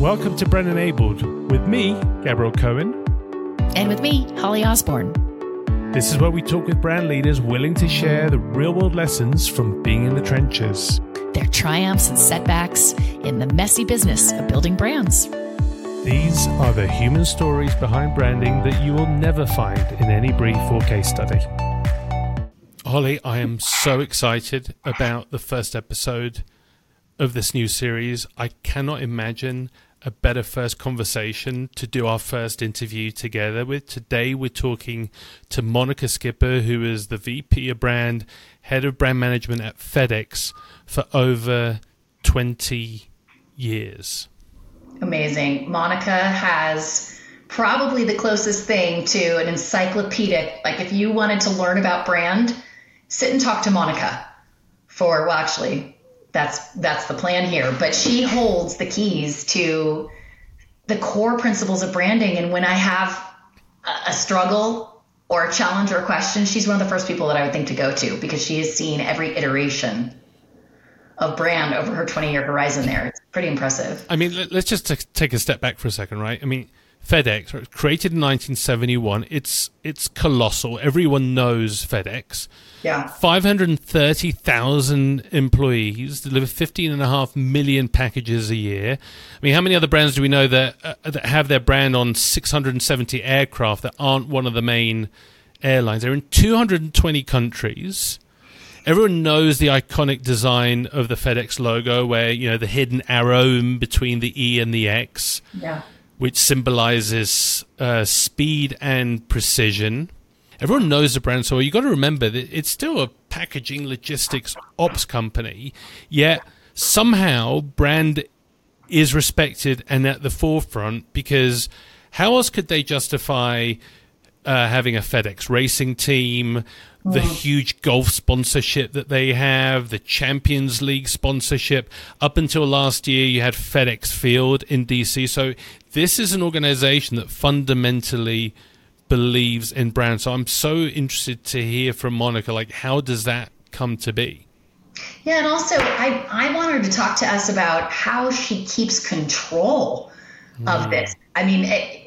Welcome to Brand Enabled with me, Gabriel Cohen. And with me, Holly Osborne. This is where we talk with brand leaders willing to share the real-world lessons from being in the trenches. Their triumphs and setbacks in the messy business of building brands. These are the human stories behind branding that you will never find in any brief or case study. Holly, I am so excited about the first episode of this new series. I cannot imagine a better first conversation to do our first interview together with. Today we're talking to Monica Skipper, who is the VP of Brand, Head of Brand Management at FedEx for over 20 years. Amazing. Monica has probably the closest thing to an encyclopedic, like if you wanted to learn about brand, sit and talk to Monica for, well, actually, that's the plan here. But she holds the keys to the core principles of branding. And when I have a struggle or a challenge or a question, she's one of the first people that I would think to go to because she has seen every iteration of brand over her 20-year horizon there. It's pretty impressive. I mean, let's just take a step back for a second, right? I mean, FedEx, created in 1971, it's colossal. Everyone knows FedEx. Yeah. 530,000 employees, deliver 15.5 million packages a year. I mean, how many other brands do we know that have their brand on 670 aircraft that aren't one of the main airlines? They're in 220 countries. Everyone knows the iconic design of the FedEx logo where, you know, the hidden arrow in between the E and the X, which symbolizes speed and precision. Everyone knows the brand, so you've got to remember that it's still a packaging logistics ops company, yet somehow brand is respected and at the forefront, because how else could they justify having a FedEx racing team, the huge golf sponsorship that they have, the Champions League sponsorship? Up until last year, you had FedEx Field in DC. So this is an organization that fundamentally believes in brand. So I'm so interested to hear from Monica, like, how does that come to be? Yeah, and also I want her to talk to us about how she keeps control of this. I mean,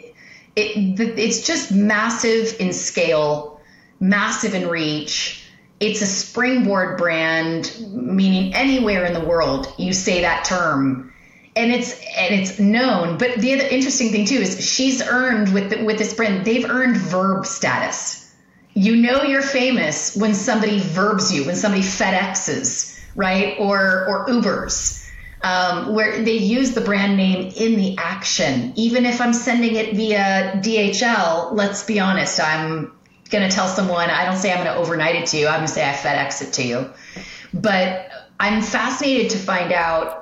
it's just massive in scale, massive in reach. It's a springboard brand, meaning anywhere in the world you say that term, and it's known. But the other interesting thing too is she's earned with this brand, they've earned verb status. You know you're famous when somebody verbs you, when somebody FedExes, right, or Ubers. Where they use the brand name in the action. Even if I'm sending it via DHL, let's be honest, I'm going to tell someone, I don't say I'm going to overnight it to you, I'm going to say I FedEx it to you. But I'm fascinated to find out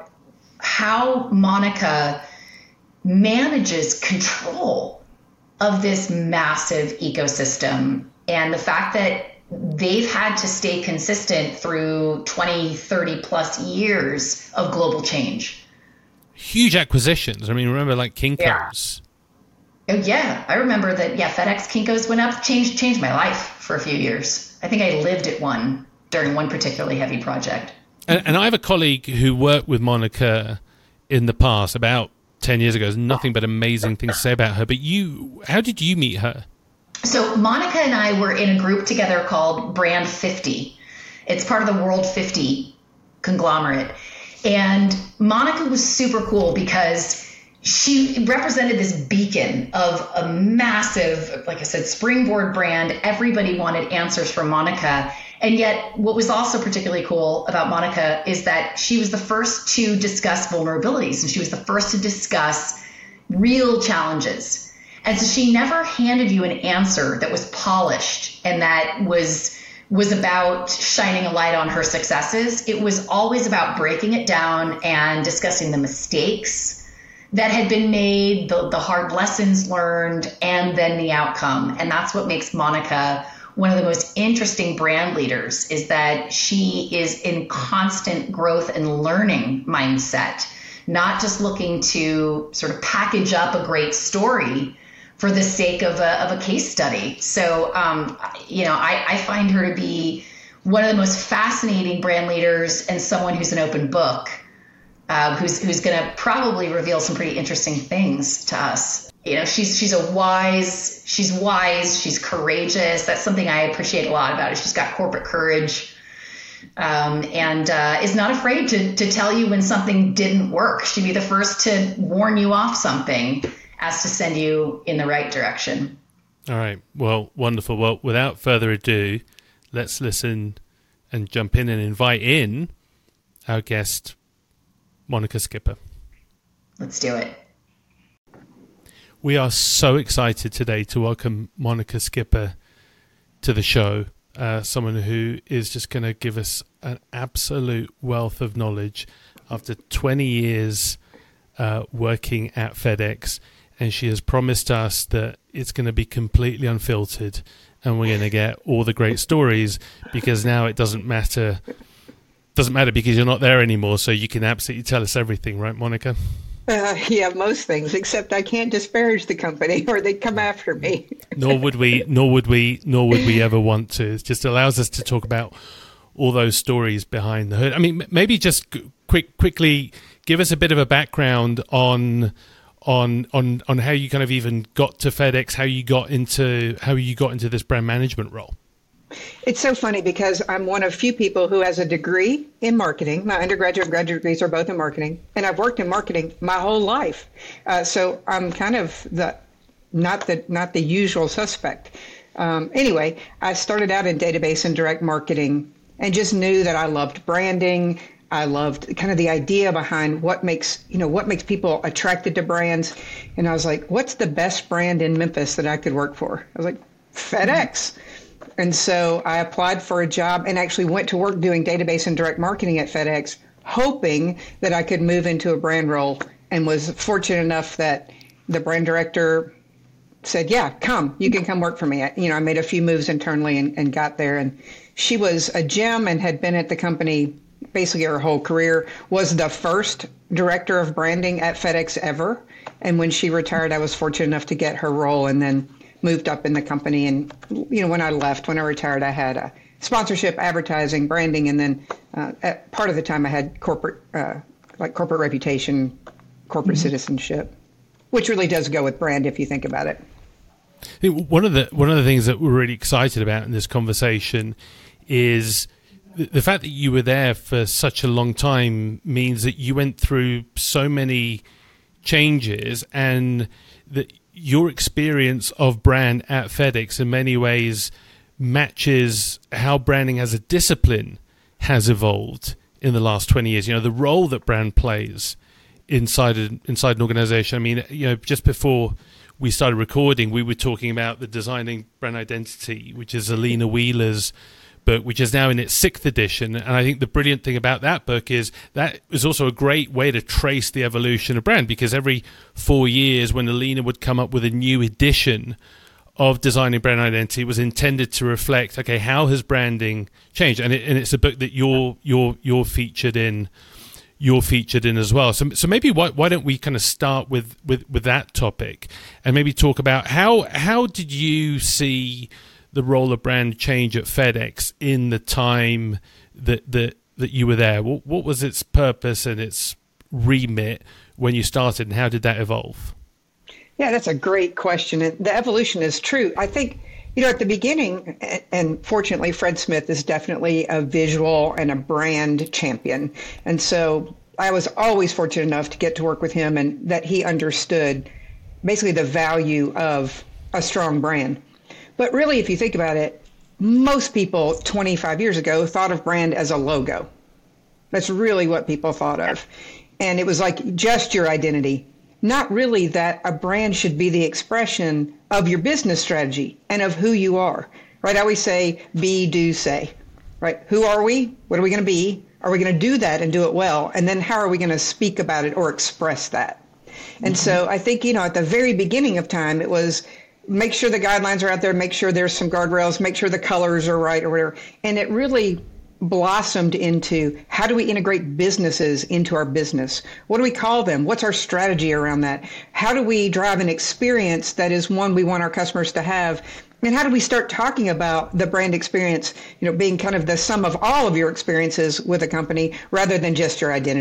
how Monica manages control of this massive ecosystem, and the fact that they've had to stay consistent through 20, 30 plus years of global change. Huge acquisitions. I mean, remember like Kinko's. Yeah. Oh yeah. I remember that. Yeah. FedEx Kinko's went up, changed my life for a few years. I think I lived at one during one particularly heavy project. And I have a colleague who worked with Monica in the past, about 10 years ago. There's nothing but amazing things to say about her. But how did you meet her? So Monica and I were in a group together called Brand 50. It's part of the World 50 conglomerate. And Monica was super cool because she represented this beacon of a massive, like I said, springboard brand. Everybody wanted answers from Monica. And yet what was also particularly cool about Monica is that she was the first to discuss vulnerabilities, and she was the first to discuss real challenges. And so she never handed you an answer that was polished and that was about shining a light on her successes. It was always about breaking it down and discussing the mistakes that had been made, the hard lessons learned, and then the outcome. And that's what makes Monica one of the most interesting brand leaders, is that she is in constant growth and learning mindset, not just looking to sort of package up a great story for the sake of a case study. So, I find her to be one of the most fascinating brand leaders and someone who's an open book. who's going to probably reveal some pretty interesting things to us. You know, she's wise, she's courageous. That's something I appreciate a lot about her. She's got corporate courage, and is not afraid to tell you when something didn't work. She'd be the first to warn you off something as to send you in the right direction. All right. Well, wonderful. Well, without further ado, let's listen and jump in and invite in our guest, Monica Skipper. Let's do it. We are so excited today to welcome Monica Skipper to the show, someone who is just going to give us an absolute wealth of knowledge after 20 years working at FedEx. And she has promised us that it's going to be completely unfiltered and we're going to get all the great stories, because now it doesn't matter. Doesn't matter because you're not there anymore. So you can absolutely tell us everything, right, Monica? Yeah, most things, except I can't disparage the company or they'd come after me. Nor would we ever want to. It just allows us to talk about all those stories behind the hood. I mean, maybe just quickly give us a bit of a background on how you kind of even got to FedEx, how you got into this brand management role. It's so funny because I'm one of few people who has a degree in marketing. My undergraduate and graduate degrees are both in marketing, and I've worked in marketing my whole life. So I'm kind of not the usual suspect. Anyway, I started out in database and direct marketing and just knew that I loved branding. I loved kind of the idea behind what makes people attracted to brands. And I was like, what's the best brand in Memphis that I could work for? I was like, FedEx. And so I applied for a job and actually went to work doing database and direct marketing at FedEx, hoping that I could move into a brand role, and was fortunate enough that the brand director said, yeah, you can come work for me. I made a few moves internally and got there. And she was a gem and had been at the company basically her whole career, was the first director of branding at FedEx ever. And when she retired, I was fortunate enough to get her role and then moved up in the company. And, when I retired, I had sponsorship, advertising, branding, and then at part of the time I had corporate reputation, corporate citizenship, which really does go with brand if you think about it. I think one of the things that we're really excited about in this conversation is the fact that you were there for such a long time means that you went through so many changes, and that your experience of brand at FedEx in many ways matches how branding as a discipline has evolved in the last 20 years. The role that brand plays inside an organization. I mean, just before we started recording, we were talking about the Designing Brand Identity, which is Alina Wheeler's book, which is now in its 6th edition. And I think the brilliant thing about that book is that is also a great way to trace the evolution of brand, because every 4 years when Alina would come up with a new edition of Designing Brand Identity, it was intended to reflect, okay, how has branding changed? And it's a book that you're featured in. You're featured in as well. So maybe why don't we kind of start with that topic, and maybe talk about how did you see the role of brand change at FedEx in the time that you were there? What was its purpose and its remit when you started, and how did that evolve? Yeah, that's a great question. And the evolution is true. I think, at the beginning, and fortunately, Fred Smith is definitely a visual and a brand champion. And so I was always fortunate enough to get to work with him, and that he understood basically the value of a strong brand. But really, if you think about it, most people 25 years ago thought of brand as a logo. That's really what people thought of. And it was like just your identity. Not really that a brand should be the expression of your business strategy and of who you are, right? I always say, be, do, say, right? Who are we? What are we going to be? Are we going to do that and do it well? And then how are we going to speak about it or express that? And so I think, at the very beginning of time, it was make sure the guidelines are out there, make sure there's some guardrails, make sure the colors are right or whatever. And it really blossomed into, how do we integrate businesses into our business? What do we call them? What's our strategy around that? How do we drive an experience that is one we want our customers to have? And how do we start talking about the brand experience, being kind of the sum of all of your experiences with a company rather than just your identity?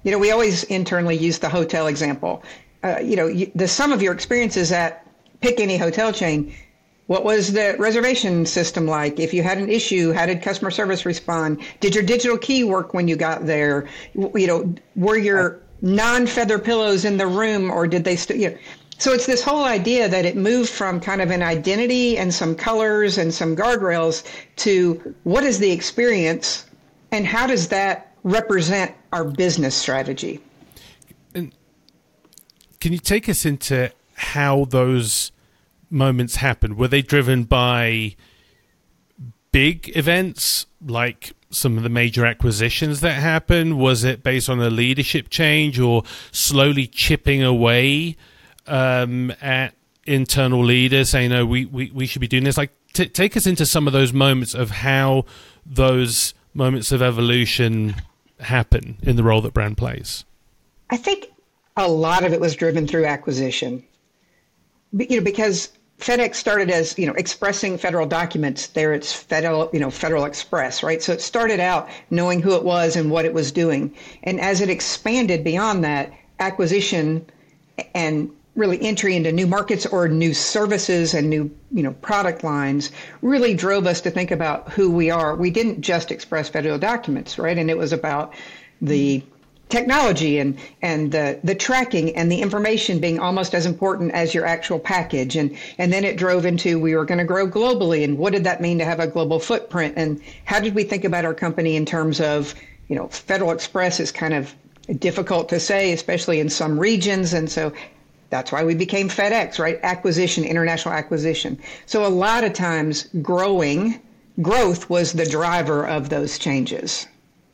We always internally use the hotel example. The sum of your experiences at pick any hotel chain. What was the reservation system like? If you had an issue, how did customer service respond? Did your digital key work when you got there? Were your non-feather pillows in the room, or did they So it's this whole idea that it moved from kind of an identity and some colors and some guardrails to what is the experience and how does that represent our business strategy? And can you take us into how those moments happened? Were they driven by big events like some of the major acquisitions that happened? Was it based on a leadership change or slowly chipping away at internal leaders saying, no, we should be doing this? Like, take us into some of those moments of how those moments of evolution happen in the role that brand plays. I think a lot of it was driven through acquisition, because FedEx started as, expressing federal documents. There it's Federal Express, right? So it started out knowing who it was and what it was doing. And as it expanded beyond that, acquisition and really entry into new markets or new services and new, product lines really drove us to think about who we are. We didn't just express federal documents, right? And it was about the technology and the tracking and the information being almost as important as your actual package. And then it drove into, we were going to grow globally. And what did that mean to have a global footprint? And how did we think about our company in terms of, Federal Express is kind of difficult to say, especially in some regions. And so that's why we became FedEx, right? Acquisition, international acquisition. So a lot of times growth was the driver of those changes.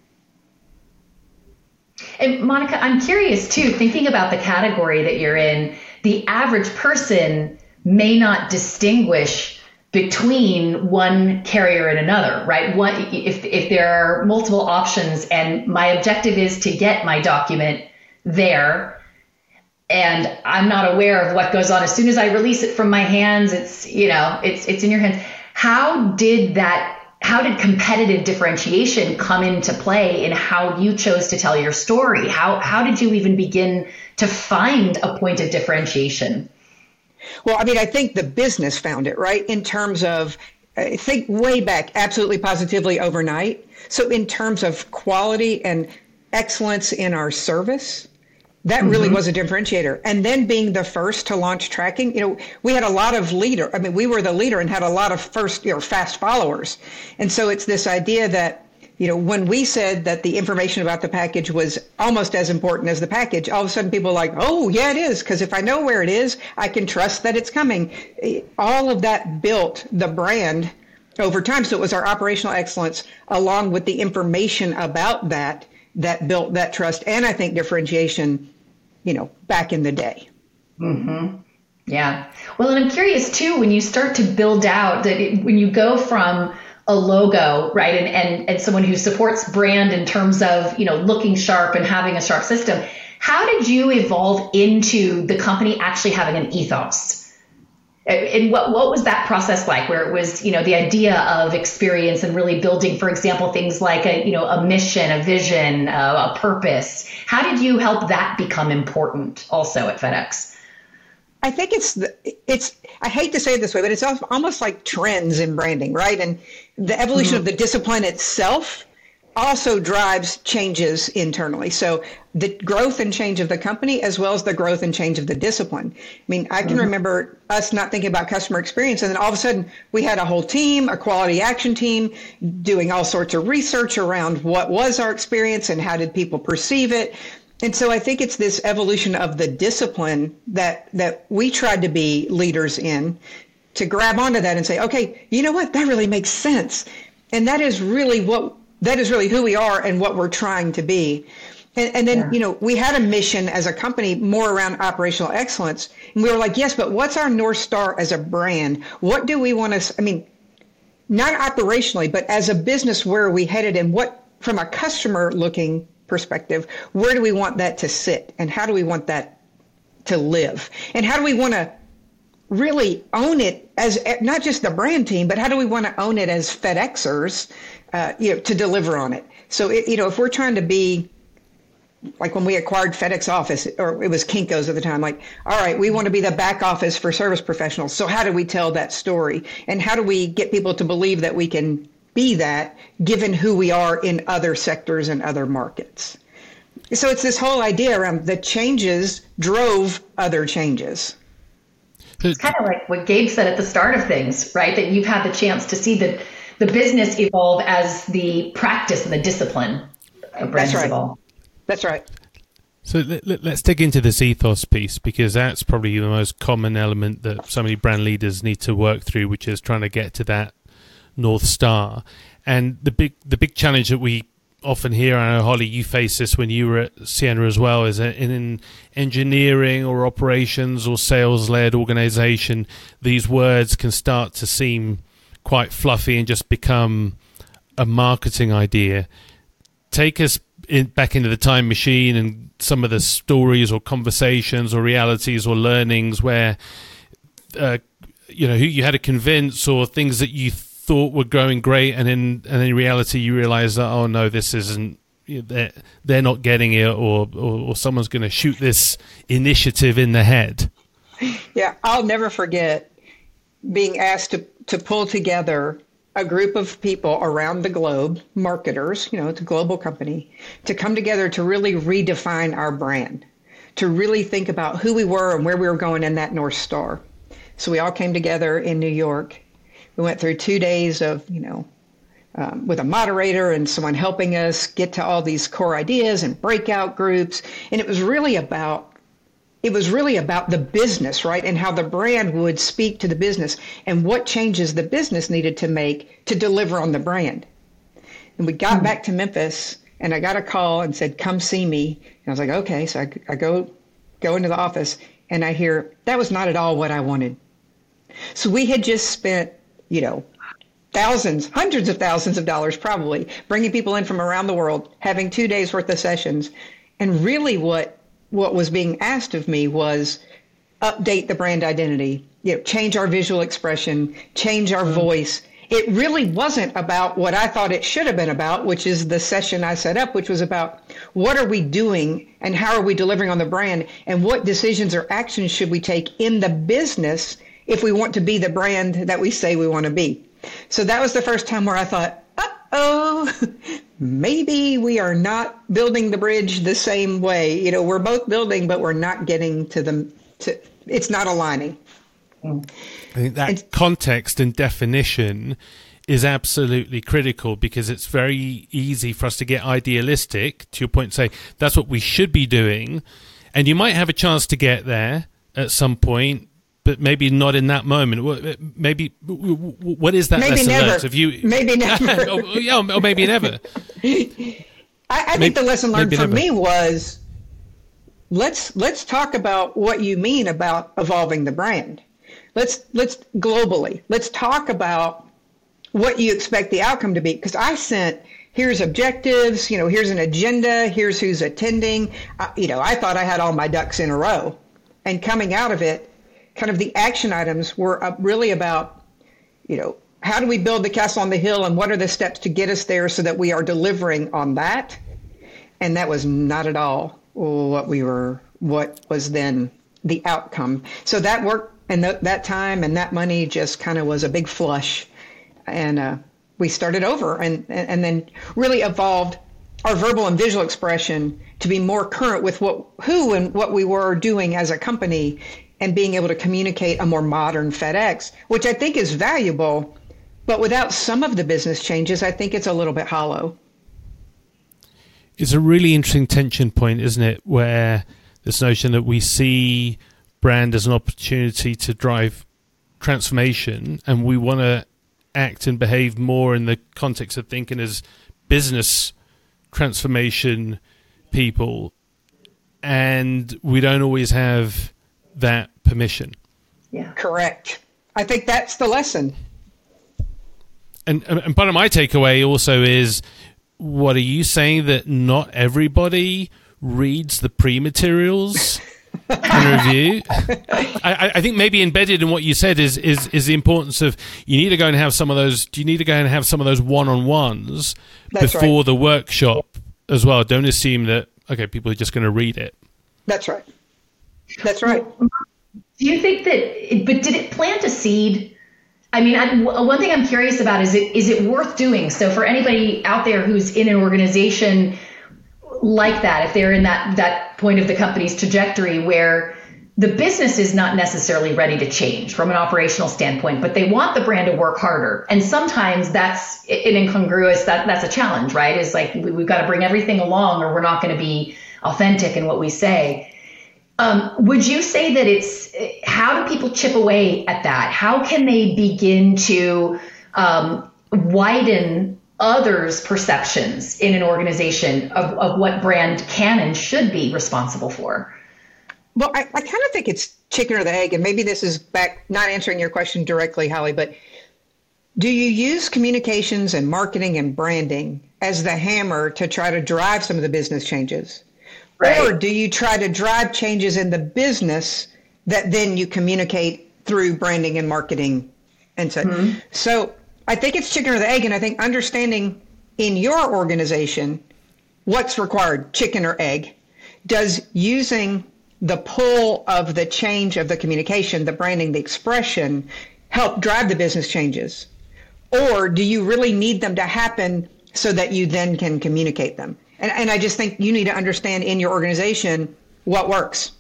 And Monica, I'm curious too, thinking about the category that you're in, the average person may not distinguish between one carrier and another, right? If there are multiple options and my objective is to get my document there, and I'm not aware of what goes on. As soon as I release it from my hands, it's in your hands. How did competitive differentiation come into play in how you chose to tell your story? How did you even begin to find a point of differentiation? Well, I think the business found it, right? In terms of, I think way back, absolutely positively overnight. So in terms of quality and excellence in our service, that really was a differentiator. And then being the first to launch tracking, we had a lot of we were the leader and had a lot of fast followers. And so it's this idea that, when we said that the information about the package was almost as important as the package, all of a sudden people are like, oh, yeah, it is. Because if I know where it is, I can trust that it's coming. All of that built the brand over time. So it was our operational excellence along with the information about that built that trust and I think differentiation, back in the day. Mm-hmm. Yeah. Well, and I'm curious too, when you start to build out when you go from a logo, right, and someone who supports brand in terms of, looking sharp and having a sharp system, how did you evolve into the company actually having an ethos? And what was that process like, where it was, the idea of experience and really building, for example, things like a mission, a vision, a purpose? How did you help that become important also at FedEx? I think I hate to say it this way, but it's almost like trends in branding, right? And the evolution of the discipline itself also drives changes internally. So the growth and change of the company, as well as the growth and change of the discipline. I can remember us not thinking about customer experience. And then all of a sudden we had a whole team, a quality action team, doing all sorts of research around what was our experience and how did people perceive it. And so I think it's this evolution of the discipline that we tried to be leaders in, to grab onto that and say, okay, you know what, that really makes sense. And that is really who we are and what we're trying to be. And then, we had a mission as a company more around operational excellence. And we were like, yes, but what's our North Star as a brand? What do we want to, not operationally, but as a business, where are we headed? And what, from a customer looking perspective, where do we want that to sit? And how do we want that to live? And how do we want to really own it as not just the brand team, but how do we want to own it as FedExers, to deliver on it? So, if we're trying to be like when we acquired FedEx Office, or it was Kinko's at the time, like, all right, we want to be the back office for service professionals. So how do we tell that story? And how do we get people to believe that we can be that given who we are in other sectors and other markets? So it's this whole idea around the changes drove other changes. It's kind of like what Gabe said at the start of things, right? That you've had the chance to see the business evolve as the practice and the discipline of brands evolve. That's right. So let's dig into this ethos piece, because that's probably the most common element that so many brand leaders need to work through, which is trying to get to that North Star. And the big challenge that we often hear, I know, Holly, you faced this when you were at Sienna as well, is that in engineering or operations or sales-led organization, these words can start to seem quite fluffy and just become a marketing idea. Take us back into the time machine and some of the stories or conversations or realities or learnings where who you had to convince, or things that you thought were going great, and in reality you realize that, oh no, this isn't, they're not getting it, or someone's going to shoot this initiative in the head. Yeah, I'll never forget being asked to pull together a group of people around the globe, marketers, it's a global company, to come together to really redefine our brand, to really think about who we were and where we were going in that North Star. So we all came together in New York. We went through 2 days of, with a moderator and someone helping us get to all these core ideas and breakout groups. And it was really about the business, right? And how the brand would speak to the business and what changes the business needed to make to deliver on the brand. And we got back to Memphis, and I got a call and said, come see me. And I was like, okay. So I go into the office, and I hear, that was not at all what I wanted. So we had just spent, thousands, hundreds of thousands of dollars probably, bringing people in from around the world, having 2 days worth of sessions. And really what was being asked of me was update the brand identity, change our visual expression, change our voice. It really wasn't about what I thought it should have been about, which is the session I set up, which was about what are we doing and how are we delivering on the brand, and what decisions or actions should we take in the business if we want to be the brand that we say we want to be. So that was the first time where I thought, uh-oh, maybe we are not building the bridge the same way. We're both building, but we're not getting it's not aligning. I think that context and definition is absolutely critical, because it's very easy for us to get idealistic, to your point, and say that's what we should be doing. And you might have a chance to get there at some point, but maybe not in that moment. Maybe what is that? Maybe lesson never. learned? Maybe never. or maybe never. I think the lesson learned for me was let's talk about what you mean about evolving the brand. Let's globally. Let's talk about what you expect the outcome to be. Because I sent, here's objectives. Here's an agenda. Here's who's attending. I thought I had all my ducks in a row, and coming out of it, kind of the action items were really about, how do we build the castle on the hill, and what are the steps to get us there so that we are delivering on that? And that was not at all what was then the outcome. So that work and that time and that money just kind of was a big flush. And we started over and then really evolved our verbal and visual expression to be more current with who and what we were doing as a company, and being able to communicate a more modern FedEx, which I think is valuable, but without some of the business changes, I think it's a little bit hollow. It's a really interesting tension point, isn't it, where this notion that we see brand as an opportunity to drive transformation, and we want to act and behave more in the context of thinking as business transformation people, and we don't always have that permission. Yeah, correct. I think that's the lesson. And part of my takeaway also is, what are you saying, that not everybody reads the pre-materials and review? I think maybe embedded in what you said is the importance of, you need to go and have some of those. Do you need to go and have some of those one-on-ones before the workshop as well? Don't assume that okay, people are just going to read it. That's right. That's right. Do you think but did it plant a seed? I mean, one thing I'm curious about is it worth doing? So for anybody out there who's in an organization like that, if they're in that point of the company's trajectory where the business is not necessarily ready to change from an operational standpoint, but they want the brand to work harder. And sometimes that's an incongruous, that's a challenge, right? It's like we've got to bring everything along or we're not going to be authentic in what we say. Would you say that how do people chip away at that? How can they begin to widen others' perceptions in an organization of what brand can and should be responsible for? Well, I kind of think it's chicken or the egg, and maybe this is back, not answering your question directly, Holly, but do you use communications and marketing and branding as the hammer to try to drive some of the business changes? Right. Or do you try to drive changes in the business that then you communicate through branding and marketing and so? Mm-hmm. So I think it's chicken or the egg, and I think understanding in your organization what's required, chicken or egg, does using the pull of the change of the communication, the branding, the expression, help drive the business changes? Or do you really need them to happen so that you then can communicate them? And I just think you need to understand in your organization what works.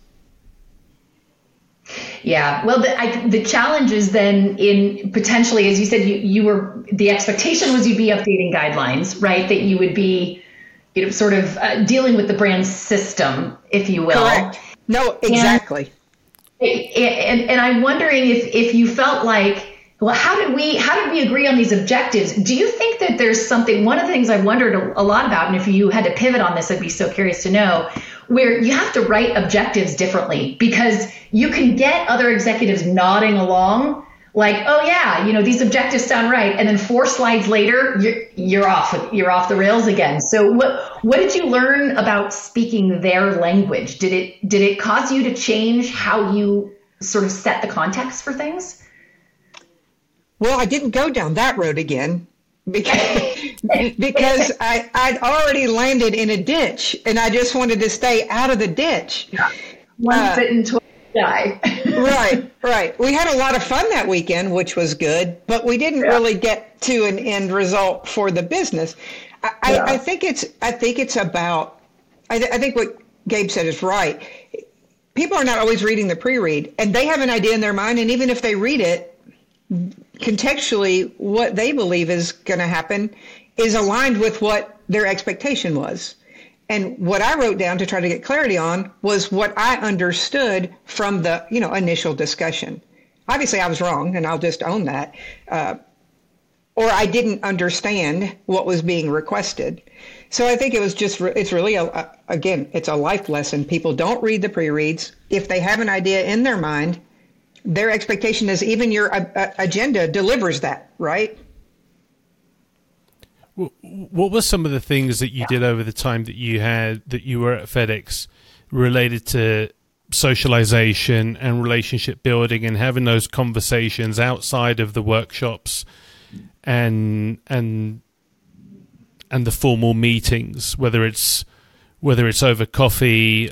Yeah, well, the challenge is then in potentially, as you said, the expectation was you'd be updating guidelines, right? That you would be, sort of dealing with the brand system, if you will. Correct. No, exactly. And I'm wondering if you felt like, well, how did we agree on these objectives? Do you think that there's something, one of the things I wondered a lot about, and if you had to pivot on this, I'd be so curious to know, where you have to write objectives differently because you can get other executives nodding along like, oh yeah, these objectives sound right. And then 4 slides later, you're off the rails again. So what did you learn about speaking their language? Did it cause you to change how you sort of set the context for things? Well, I didn't go down that road again because I'd already landed in a ditch and I just wanted to stay out of the ditch. Yeah. One fit and twice die. Right. We had a lot of fun that weekend, which was good, but we didn't really get to an end result for the business. I think it's about, I think what Gabe said is right. People are not always reading the pre-read and they have an idea in their mind. And even if they read it, contextually, what they believe is going to happen is aligned with what their expectation was. And what I wrote down to try to get clarity on was what I understood from the, initial discussion. Obviously, I was wrong, and I'll just own that. Or I didn't understand what was being requested. So I think it was it's really, it's a life lesson. People don't read the pre-reads. If they have an idea in their mind, their expectation is even your agenda delivers that, right? What were some of the things that you did over the time that you were at FedEx related to socialization and relationship building and having those conversations outside of the workshops and the formal meetings, whether it's over coffee?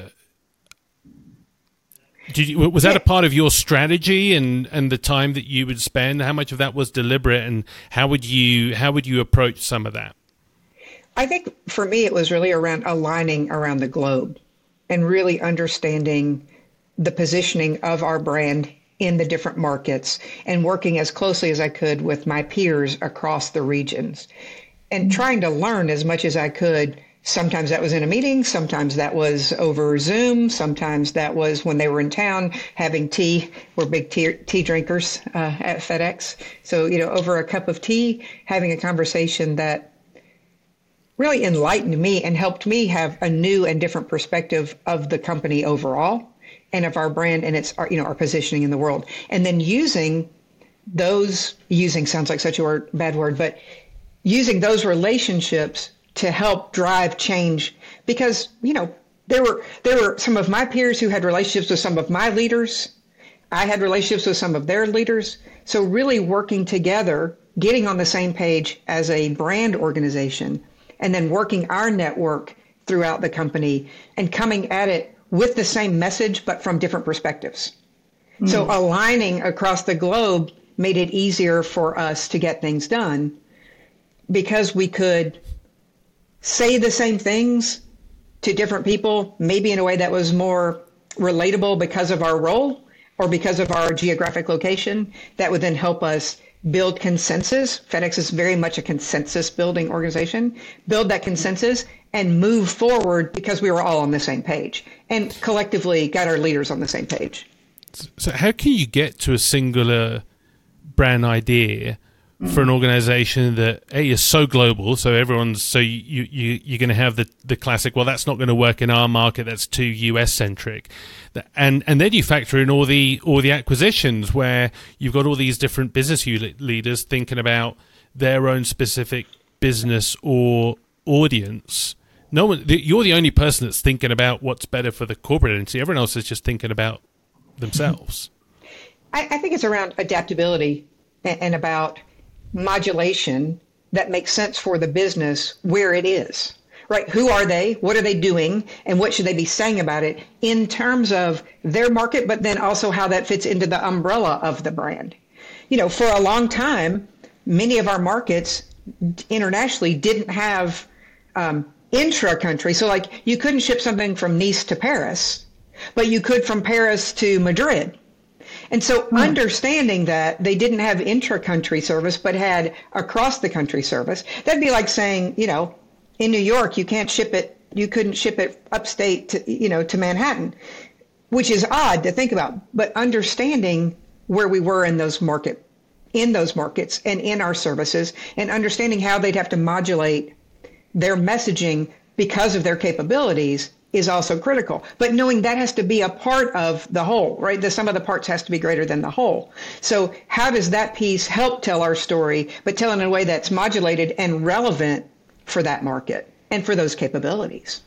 Was that a part of your strategy and the time that you would spend? How much of that was deliberate, and how would you approach some of that? I think for me, it was really around aligning around the globe and really understanding the positioning of our brand in the different markets and working as closely as I could with my peers across the regions and trying to learn as much as I could. Sometimes that was in a meeting, sometimes that was over Zoom, sometimes that was when they were in town having tea. We're big tea drinkers at FedEx. So, over a cup of tea, having a conversation that really enlightened me and helped me have a new and different perspective of the company overall and of our brand and its, our positioning in the world. And then using sounds like such a bad word, but using those relationships to help drive change, because, there were some of my peers who had relationships with some of my leaders. I had relationships with some of their leaders. So really working together, getting on the same page as a brand organization, and then working our network throughout the company and coming at it with the same message, but from different perspectives. So aligning across the globe made it easier for us to get things done because we could say the same things to different people, maybe in a way that was more relatable because of our role or because of our geographic location. That would then help us build consensus. FedEx is very much a consensus building organization. Build that consensus and move forward because we were all on the same page and collectively got our leaders on the same page. So how can you get to a singular brand idea for an organization that is so global, so everyone's you're going to have the classic, well, that's not going to work in our market, that's too US centric, and then you factor in all the acquisitions where you've got all these different business unit leaders thinking about their own specific business or audience. No one, you're the only person that's thinking about what's better for the corporate entity. Everyone else is just thinking about themselves. I think it's around adaptability and about modulation that makes sense for the business where it is, right? Who are they? What are they doing? And what should they be saying about it in terms of their market, but then also how that fits into the umbrella of the brand. You know, for a long time, many of our markets internationally didn't have intra-country. So like you couldn't ship something from Nice to Paris, but you could from Paris to Madrid. And so understanding that they didn't have intra-country service, but had across-the-country service, that'd be like saying, you know, in New York, you couldn't ship it upstate to Manhattan, which is odd to think about. But understanding where we were in those markets and in our services and understanding how they'd have to modulate their messaging because of their capabilities is also critical. But knowing that has to be a part of the whole, right? The sum of the parts has to be greater than the whole. So how does that piece help tell our story, but tell it in a way that's modulated and relevant for that market and for those capabilities?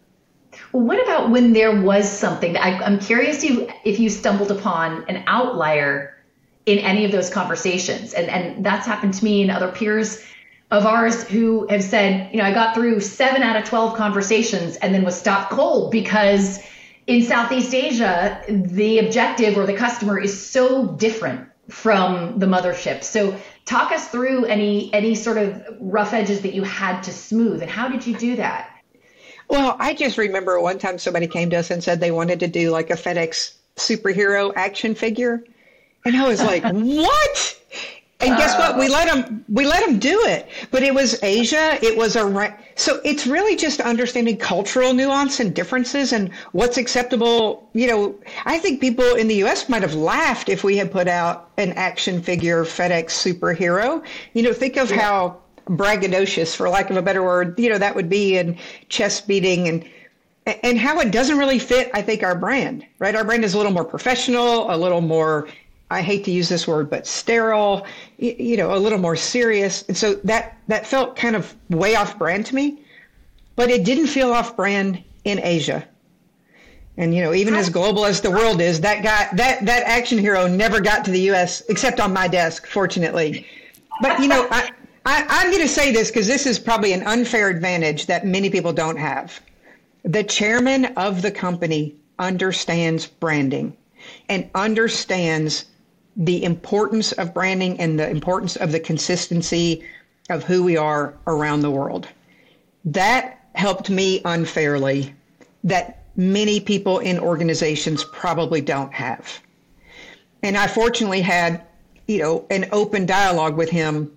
Well, what about when there was something that I'm curious if you stumbled upon an outlier in any of those conversations? And that's happened to me and other peers of ours who have said, you know, I got through 7 out of 12 conversations and then was stopped cold because in Southeast Asia, the objective or the customer is so different from the mothership. So talk us through any sort of rough edges that you had to smooth, and how did you do that? Well, I just remember one time somebody came to us and said they wanted to do like a FedEx superhero action figure. And I was like, what? And guess what? We let them do it. But it was Asia. It was so it's really just understanding cultural nuance and differences and what's acceptable. You know, I think people in the U.S. might have laughed if we had put out an action figure FedEx superhero. You know, think of how braggadocious, for lack of a better word, you know, that would be, and chest beating and how it doesn't really fit, I think, our brand, right? Our brand is a little more professional, a little more, I hate to use this word, but sterile, you know, a little more serious. And so that felt kind of way off brand to me, but it didn't feel off brand in Asia. And, you know, even as global as the world is, that action hero never got to the U.S. except on my desk, fortunately. But, you know, I'm going to say this because this is probably an unfair advantage that many people don't have. The chairman of the company understands branding and understands the importance of branding and the importance of the consistency of who we are around the world. That helped me unfairly, that many people in organizations probably don't have. And I fortunately had, you know, an open dialogue with him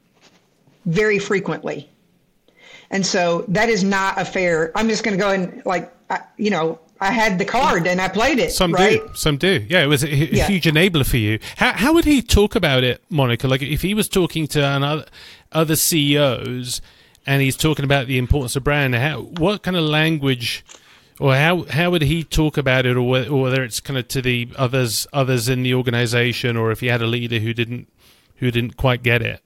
very frequently. And so that is not a fair, I'm just going to go and you know, I had the card and I played it. Some right? do. Some do. Yeah, it was a huge enabler for you. How would he talk about it, Monica? Like if he was talking to other CEOs and he's talking about the importance of brand, what kind of language or how would he talk about it, or whether it's kind of to the others in the organization, or if he had a leader who didn't quite get it?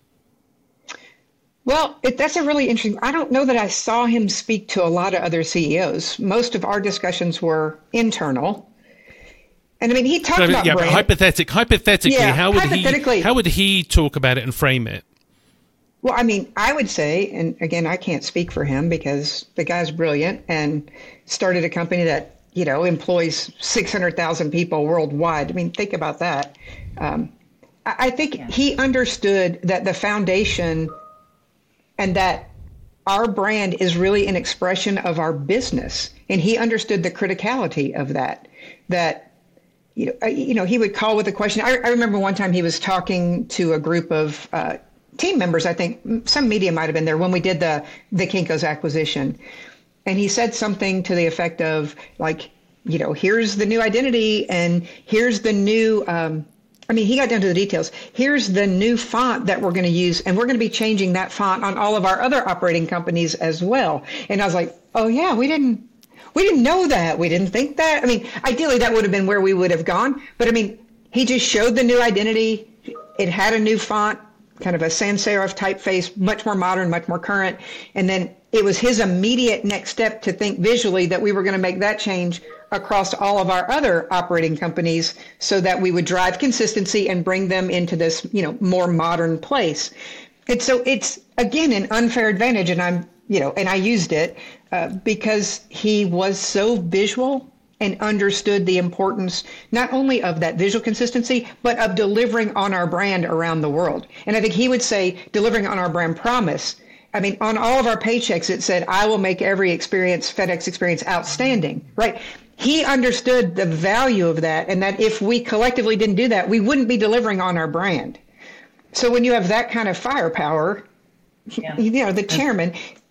Well, that's a really interesting. I don't know that I saw him speak to a lot of other CEOs. Most of our discussions were internal. And I mean, he talked about brand. But hypothetically, yeah, how would he talk about it and frame it? Well, I mean, I would say, and again, I can't speak for him because the guy's brilliant and started a company that, employs 600,000 people worldwide. I mean, think about that. I think he understood that the foundation and that our brand is really an expression of our business. And he understood the criticality of that, he would call with a question. I remember one time he was talking to a group of team members. I think some media might have been there when we did the Kinko's acquisition. And he said something to the effect of here's the new identity and here's the new, he got down to the details. Here's the new font that we're going to use, and we're going to be changing that font on all of our other operating companies as well. And I was like, oh yeah, we didn't know that. We didn't think that. I mean, ideally that would have been where we would have gone. But I mean, he just showed the new identity. It had a new font, kind of a sans serif typeface, much more modern, much more current. And then it was his immediate next step to think visually that we were going to make that change across all of our other operating companies so that we would drive consistency and bring them into this, more modern place. And so it's, again, an unfair advantage. And I used it because he was so visual and understood the importance not only of that visual consistency, but of delivering on our brand around the world. And I think he would say delivering on our brand promise. I mean, on all of our paychecks, it said, I will make every FedEx experience outstanding, right? He understood the value of that, and that if we collectively didn't do that, we wouldn't be delivering on our brand. So when you have that kind of firepower, the chairman.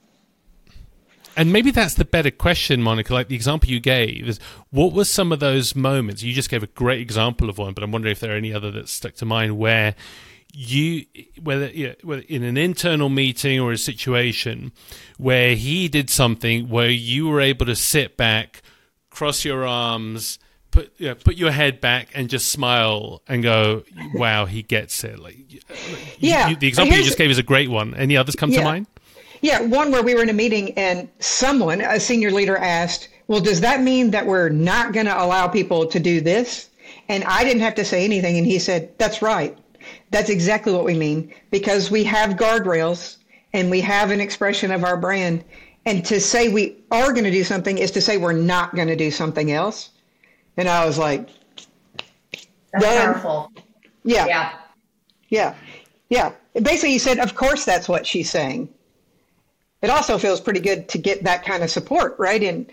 And maybe that's the better question, Monica, like the example you gave is, what were some of those moments? You just gave a great example of one, but I'm wondering if there are any other that stuck to mind where whether in an internal meeting or a situation where he did something where you were able to sit back, cross your arms, put your head back, and just smile and go, "Wow, he gets it!" The example you just gave is a great one. Any others come to mind? Yeah, one where we were in a meeting and someone, a senior leader, asked, "Well, does that mean that we're not going to allow people to do this?" And I didn't have to say anything, and he said, "That's right. That's exactly what we mean, because we have guardrails and we have an expression of our brand. And to say we are going to do something is to say we're not going to do something else." And I was like, that's powerful. Yeah. Basically, he said, of course, that's what she's saying. It also feels pretty good to get that kind of support, right? And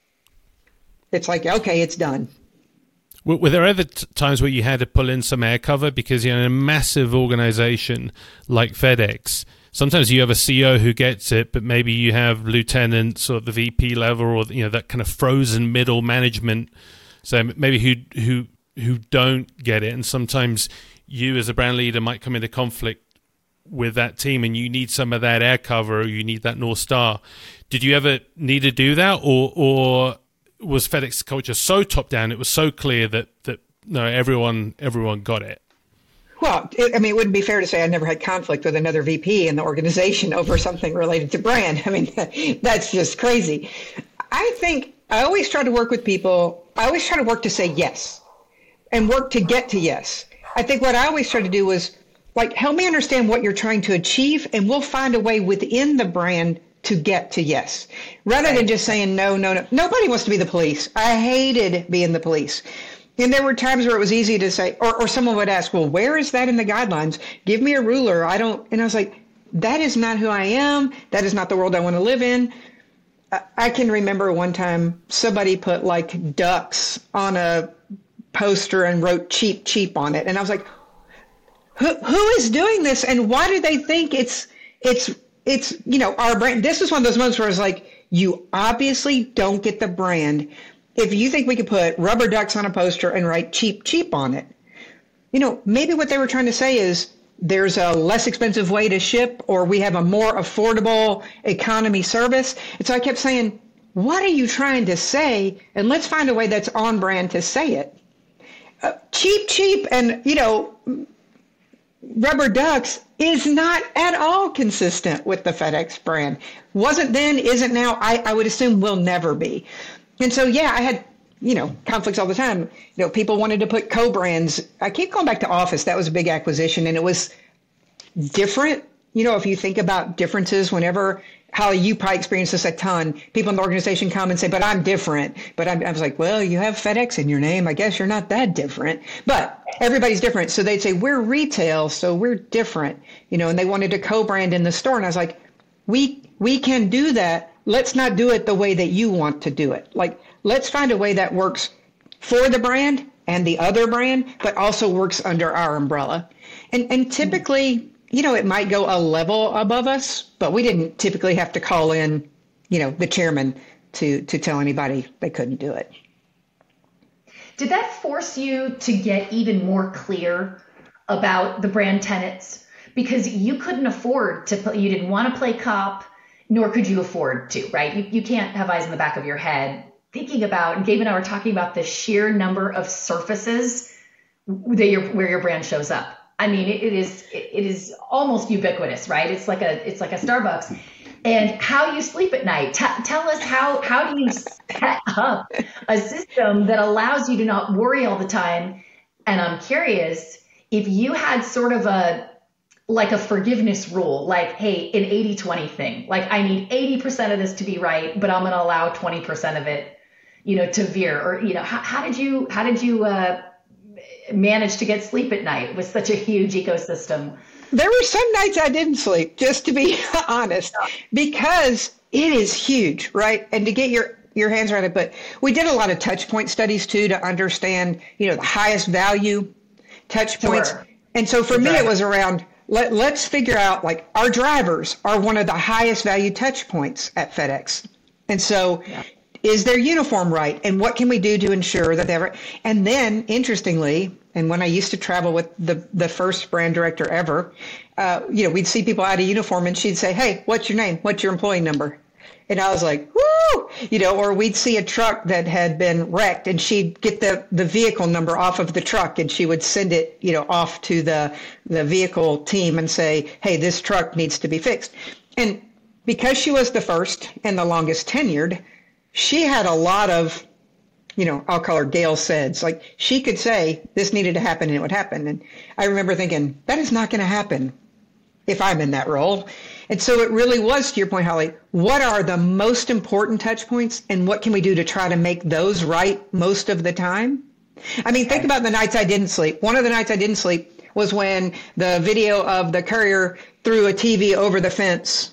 it's like, okay, it's done. Were there ever times where you had to pull in some air cover? Because in a massive organization like FedEx, sometimes you have a CEO who gets it, but maybe you have lieutenants or the VP level or that kind of frozen middle management. So maybe who don't get it, and sometimes you as a brand leader might come into conflict with that team, and you need some of that air cover, or you need that North Star. Did you ever need to do that, or was FedEx culture so top down, it was so clear that no, everyone got it? Well, it wouldn't be fair to say I never had conflict with another VP in the organization over something related to brand. I mean, that's just crazy. I think I always try to work with people. I always try to work to say yes and work to get to yes. I think what I always try to do was help me understand what you're trying to achieve, and we'll find a way within the brand to get to yes, rather than just saying no. Nobody wants to be the police. I hated being the police. And there were times where it was easy to say, or someone would ask, well, where is that in the guidelines? Give me a ruler. And I was like, that is not who I am. That is not the world I want to live in. I can remember one time somebody put ducks on a poster and wrote cheap, cheap on it. And I was like, who is doing this? And why do they think it's our brand? This is one of those moments where I was like, you obviously don't get the brand. If you think we could put rubber ducks on a poster and write cheap, cheap on it, maybe what they were trying to say is there's a less expensive way to ship, or we have a more affordable economy service. And so I kept saying, what are you trying to say? And let's find a way that's on brand to say it. Cheap, cheap, and, rubber ducks is not at all consistent with the FedEx brand. Wasn't then, isn't now. I would assume will never be. And so, I had, conflicts all the time. People wanted to put co-brands. I keep going back to Office. That was a big acquisition, and it was different if you think about differences, whenever, Holly, you probably experience this a ton. People in the organization come and say, but I'm different. But I was like, well, you have FedEx in your name. I guess you're not that different. But everybody's different. So they'd say, we're retail, so we're different. And they wanted to co-brand in the store. And I was like, we can do that. Let's not do it the way that you want to do it. Like, let's find a way that works for the brand and the other brand, but also works under our umbrella. And typically, it might go a level above us, but we didn't typically have to call in, the chairman to tell anybody they couldn't do it. Did that force you to get even more clear about the brand tenets? Because you couldn't afford to, you didn't want to play cop, nor could you afford to, right? You can't have eyes in the back of your head thinking about, and Gabe and I were talking about the sheer number of surfaces where your brand shows up. I mean, it is almost ubiquitous, right? It's like a Starbucks. And how you sleep at night. Tell us how do you set up a system that allows you to not worry all the time? And I'm curious if you had sort of a forgiveness rule, like, hey, an 80-20 thing. Like, I need 80% of this to be right, but I'm going to allow 20% of it, to veer. Or, how did you manage to get sleep at night with such a huge ecosystem? There were some nights I didn't sleep, just to be honest, because it is huge, right? And to get your hands around it. But we did a lot of touch point studies too, to understand, the highest value touch points. Sure. And so for me, it was around, let's figure out, like, our drivers are one of the highest value touch points at FedEx. And so is their uniform right? And what can we do to ensure that they're, and then interestingly, and when I used to travel with the first brand director ever, we'd see people out of uniform and she'd say, hey, what's your name? What's your employee number? And I was like, woo, or we'd see a truck that had been wrecked and she'd get the vehicle number off of the truck and she would send it, off to the vehicle team and say, hey, this truck needs to be fixed. And because she was the first and the longest tenured, she had a lot of, I'll call her Gail Seds. Like, she could say this needed to happen and it would happen. And I remember thinking, that is not going to happen if I'm in that role. And so it really was, to your point, Holly, what are the most important touch points and what can we do to try to make those right most of the time? I mean, think about the nights I didn't sleep. One of the nights I didn't sleep was when the video of the courier threw a TV over the fence,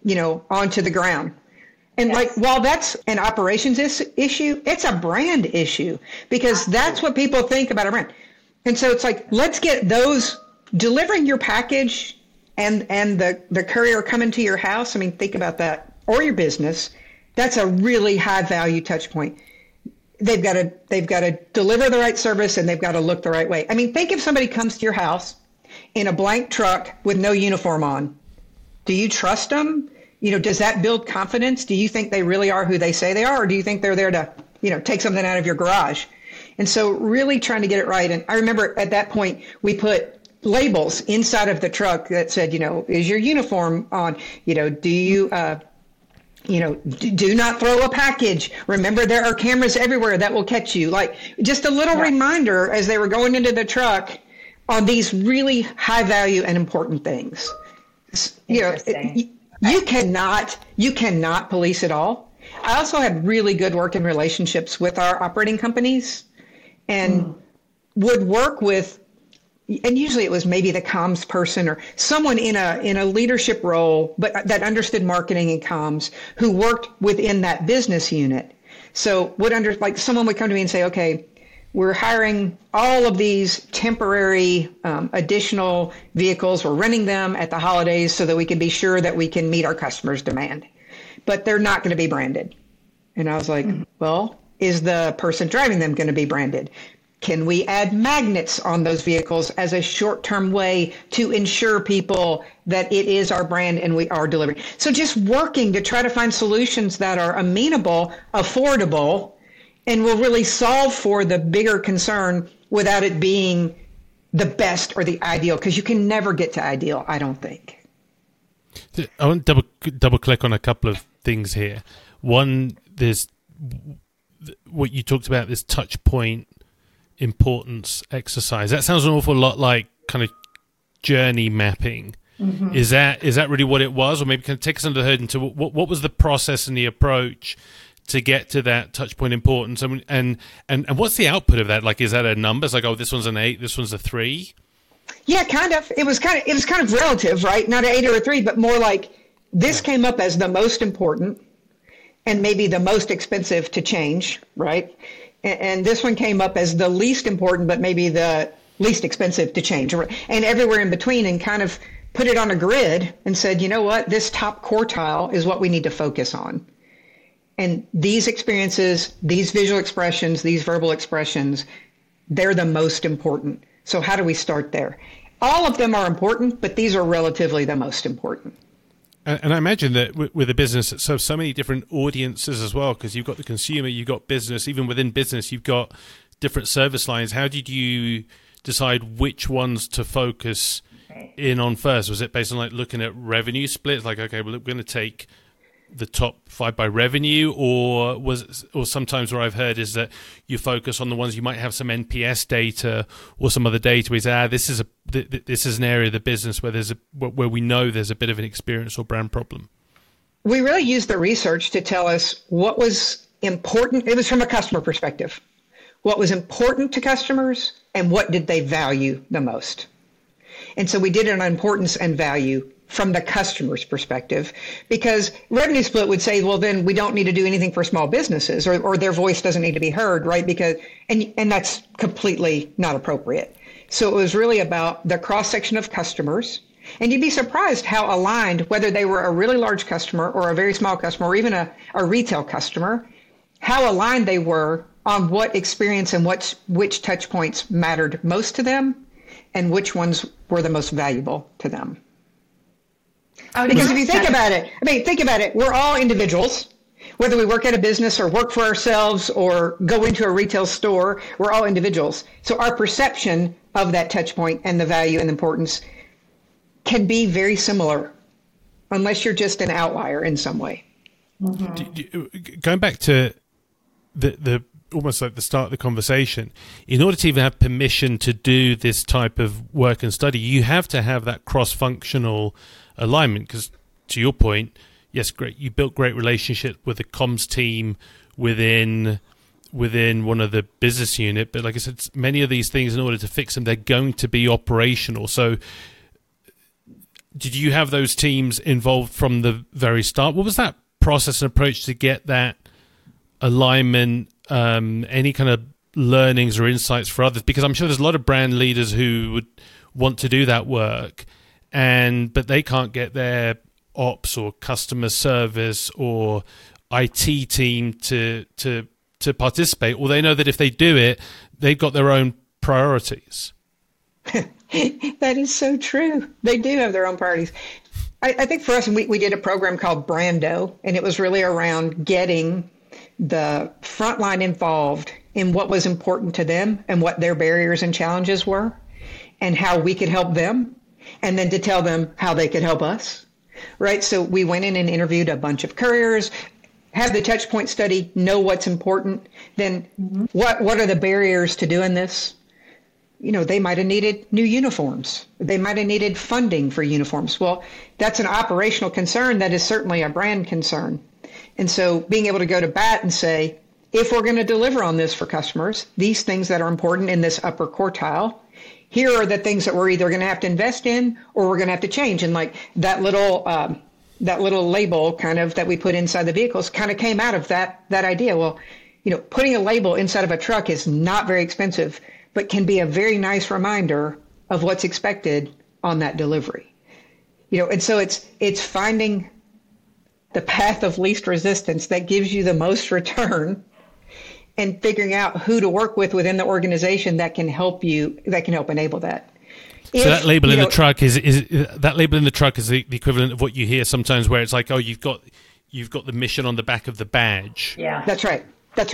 onto the ground. And while that's an operations issue, it's a brand issue because that's what people think about a brand. And so it's like, let's get those delivering your package and the courier coming to your house. I mean, think about that, or your business. That's a really high value touch point. They've got to deliver the right service and they've got to look the right way. I mean, think if somebody comes to your house in a blank truck with no uniform on. Do you trust them? Does that build confidence? Do you think they really are who they say they are? Or do you think they're there to, take something out of your garage? And so really trying to get it right. And I remember at that point, we put labels inside of the truck that said, is your uniform on? Do you, do not throw a package. Remember, there are cameras everywhere that will catch you. Like, just a little reminder as they were going into the truck on these really high value and important things. You cannot police it all. I also had really good working relationships with our operating companies and would work with, and usually it was maybe the comms person or someone in a leadership role, but that understood marketing and comms who worked within that business unit. So someone would come to me and say, okay, we're hiring all of these temporary additional vehicles. We're renting them at the holidays so that we can be sure that we can meet our customers' demand. But they're not going to be branded. And I was like, well, is the person driving them going to be branded? Can we add magnets on those vehicles as a short-term way to ensure people that it is our brand and we are delivering? So just working to try to find solutions that are amenable, affordable, and will really solve for the bigger concern without it being the best or the ideal, because you can never get to ideal, I don't think. I want to double click on a couple of things here. One, there's what you talked about, this touch point importance exercise. That sounds an awful lot like kind of journey mapping. Is that really what it was? Or maybe can take us under the hood into what was the process and the approach to get to that touch point importance? And what's the output of that? Like, is that a number? It's like, oh, this one's an 8, this one's a 3? Yeah, kind of. It was kind of relative, right? Not an 8 or a 3, but more like this came up as the most important and maybe the most expensive to change, right? And this one came up as the least important, but maybe the least expensive to change, and everywhere in between, and kind of put it on a grid and said, you know what, this top quartile is what we need to focus on. And these experiences, these visual expressions, these verbal expressions, they're the most important. So how do we start there? All of them are important, but these are relatively the most important. And I imagine that with a business that serves so many different audiences as well, because you've got the consumer, you've got business, even within business, you've got different service lines. How did you decide which ones to focus in on first? Was it based on like looking at revenue splits? Like, okay, well, we're going to take the top 5 by revenue, or sometimes what I've heard is that you focus on the ones you might have some NPS data or some other data where you say, this is an area of the business where we know there's a bit of an experience or brand problem. We really used the research to tell us what was important. It was from a customer perspective. What was important to customers and what did they value the most? And so we did it on importance and value from the customer's perspective, because revenue split would say, well, then we don't need to do anything for small businesses, or their voice doesn't need to be heard, right? Because and that's completely not appropriate. So it was really about the cross-section of customers. And you'd be surprised how aligned, whether they were a really large customer or a very small customer or even a retail customer, how aligned they were on what experience and which touch points mattered most to them and which ones were the most valuable to them. Because if you think about it, we're all individuals. Whether we work at a business or work for ourselves or go into a retail store, we're all individuals. So our perception of that touch point and the value and importance can be very similar, unless you're just an outlier in some way. Mm-hmm. Going back to the almost like the start of the conversation, in order to even have permission to do this type of work and study, you have to have that cross-functional alignment, because to your point, yes, great, you built great relationship with the comms team within one of the business unit, but like I said, many of these things, in order to fix them, they're going to be operational. So did you have those teams involved from the very start? What was that process and approach to get that alignment, any kind of learnings or insights for others? Because I'm sure there's a lot of brand leaders who would want to do that work, but they can't get their ops or customer service or IT team to participate, or they know that if they do it, they've got their own priorities. That is so true. They do have their own priorities. I think for us, we did a program called Brando, and it was really around getting the frontline involved in what was important to them and what their barriers and challenges were and how we could help them, and then to tell them how they could help us, right? So we went in and interviewed a bunch of couriers, have the touch point study, know what's important, then what are the barriers to doing this? You know, they might have needed new uniforms. They might have needed funding for uniforms. Well, that's an operational concern. That is certainly a brand concern. And so being able to go to bat and say, if we're going to deliver on this for customers, these things that are important in this upper quartile, here are the things that we're either going to have to invest in or we're going to have to change. And like that little label kind of that we put inside the vehicles kind of came out of that idea. Well, you know, putting a label inside of a truck is not very expensive, but can be a very nice reminder of what's expected on that delivery. You know, and so it's finding the path of least resistance that gives you the most return, and figuring out who to work with within the organization that can help enable that. So that label in the truck is that label in the truck is the equivalent of what you hear sometimes, where it's like, oh, you've got the mission on the back of the badge. Yeah, that's right. That's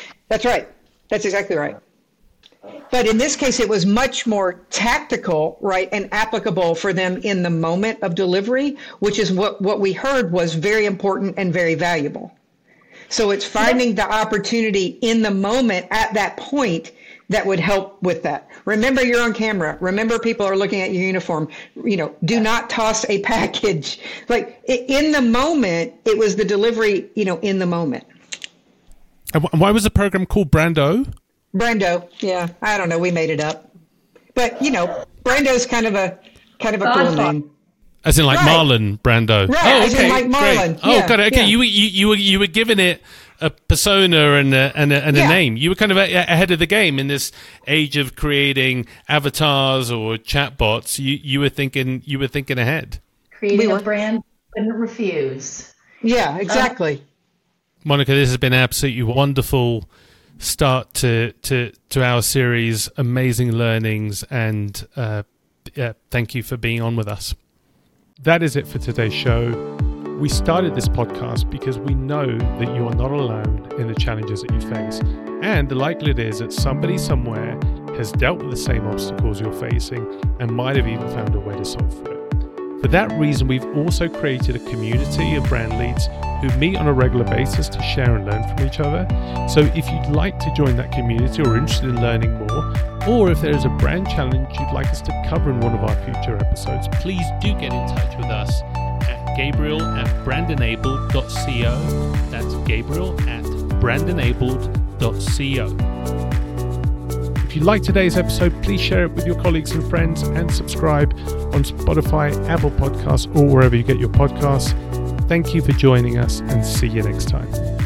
exactly right. But in this case, it was much more tactical, right, and applicable for them in the moment of delivery, which is what we heard was very important and very valuable. So it's finding the opportunity in the moment at that point that would help with that. Remember, you're on camera. Remember, people are looking at your uniform. Do not toss a package. Like in the moment, it was the delivery, in the moment. And why was the program called Brando? Brando. Yeah. I don't know. We made it up. But, Brando's kind of a cool name. As in like Marlon Brando. Right. Oh, okay. As in like Marlon. Oh, Yeah, got it. Okay. yeah. You were giving it a persona and a name. You were kind of ahead of the game in this age of creating avatars or chatbots. You were thinking ahead. Creating a brand couldn't refuse. Yeah, exactly. Monica, this has been an absolutely wonderful start to our series. Amazing learnings, and thank you for being on with us. That is it for today's show. We started this podcast because we know that you are not alone in the challenges that you face. And the likelihood is that somebody somewhere has dealt with the same obstacles you're facing and might have even found a way to solve for it. For that reason, we've also created a community of brand leads who meet on a regular basis to share and learn from each other. So if you'd like to join that community or are interested in learning more, or if there is a brand challenge you'd like us to cover in one of our future episodes, please do get in touch with us at gabriel@brandenabled.co. That's gabriel@brandenabled.co. If you like today's episode, please share it with your colleagues and friends and subscribe on Spotify, Apple Podcasts, or wherever you get your podcasts. Thank you for joining us, and see you next time.